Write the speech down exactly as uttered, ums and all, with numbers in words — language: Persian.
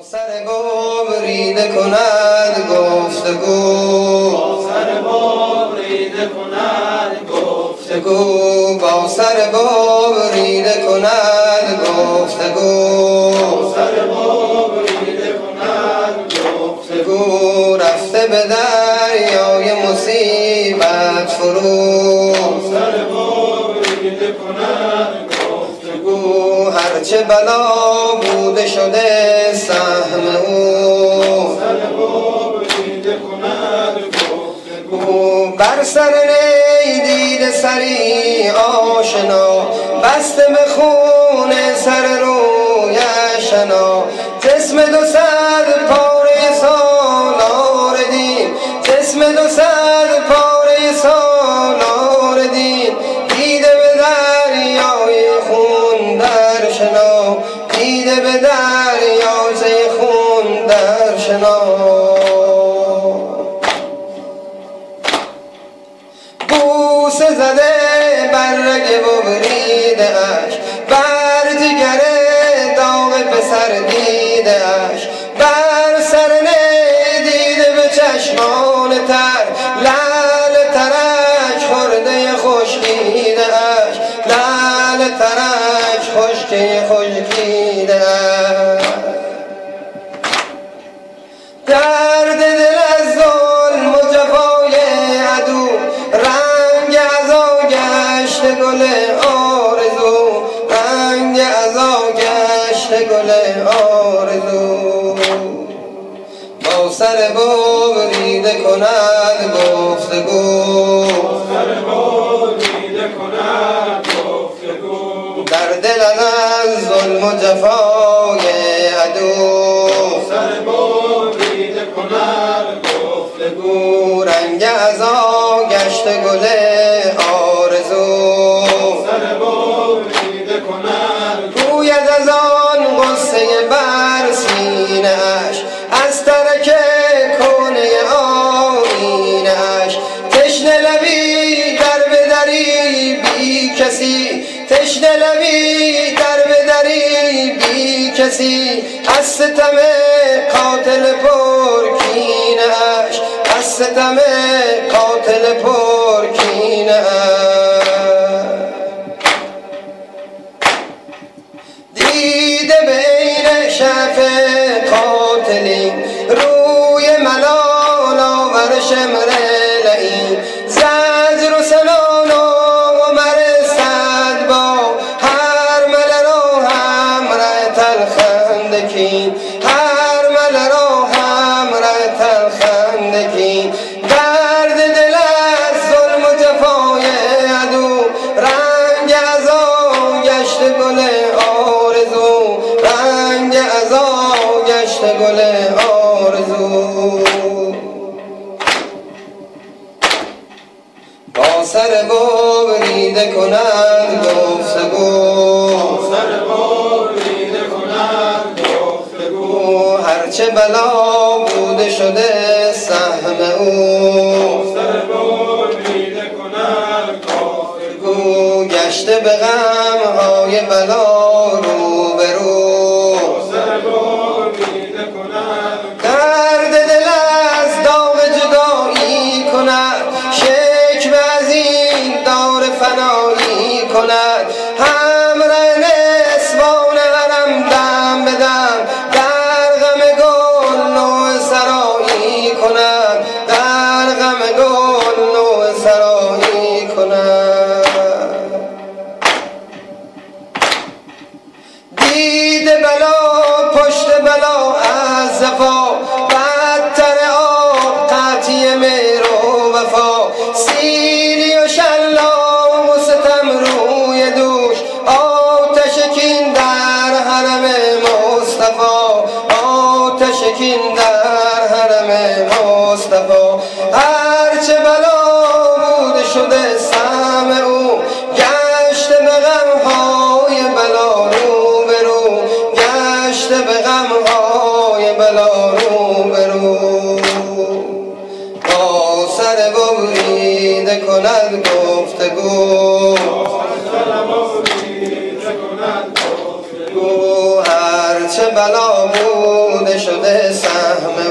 سر ببریده کند گفتگو، با سر ببریده کند گفتگو، با سر ببریده کند گفتگو، با سر ببریده کند گفتگو. رفته به دریای مصیبت فرو، سر ببریده کند گفتگو. هرچه بلا بوده شده سهم او، سر ببریده کند گفتگو. بر سر نی دیده سری آشنا، بسته به خون سر رویش شنا. جسم دو صد پاره سالار دین، جسم دو صد پاره سالار دین. دیده به دریای خون در شنا، دیده به دریای خون در شنا. بوسه زده بر رگ ببریده اش، بر جگر داغ پسر دیده اش. بر سر نی دیده به چشمان تر، لعل ترش خورده خشکیده اش، لعل ترش خشکی خشکیده اش. درد دل از ظلم و جفای عدو، رنگ عزا گشت گل آرزو، رنگ عزا گشت گل آرزو. با سر ببریده کند گفتگو، سر ببریده کند گفتگو، در دل از ظلم و جفای عدو. سر ببریده کند گفتگو، رنگ عزا گشت گل آرزو. سر ببریده کند گوید از آن غصه بر سینه اش، از ترک کنه آینه اش. تشنه لبی در بدری بی کسی، تشنه لبی در بدری بی کسی. از ستم قاتل پرکینه اش، از ستم قاتل پرکینه اش. دیده به عین شف قاتلین، روی ملال آور شمر لعین. زجر و سنان و عمر صد با، هر مل را همره تلخندکین، هر مل را همره تلخندکین. درد دل از ظلم و جفای عدو، رنگ عزا گشت گل آرزو، رنگ عزا گشت گل آرزو. با سر ببریده کند گفتگو، سر ببریده کند گفتگو، هرچه بلا بوده شده سهم او. سر ببریده کند گفتگو گشته به غمهای بلا رو به رو. سر ببریده کند درد دل از داغ جدایی کند، شکوه از این دار فنایی کند. همره نسوان حرم دم به دم، در غم گل نوع سرایی کند، در غم گل نوع سرایی کند. دیده بلا پشت بلا از زفا، بدتر آب قطعی مهر و وفا. سیلی و شلاق و ستم روی دوش، آتش کین در حرم مصطفی، آتش کین در حرم مصطفی. هرچه بلا بوده شده سهم او، گشت به غمهای بلا رو به رو، گشت به غمهای بلا رو به رو. با سر ببریده کند گفتگو، هرچه بلا بوده باد سهم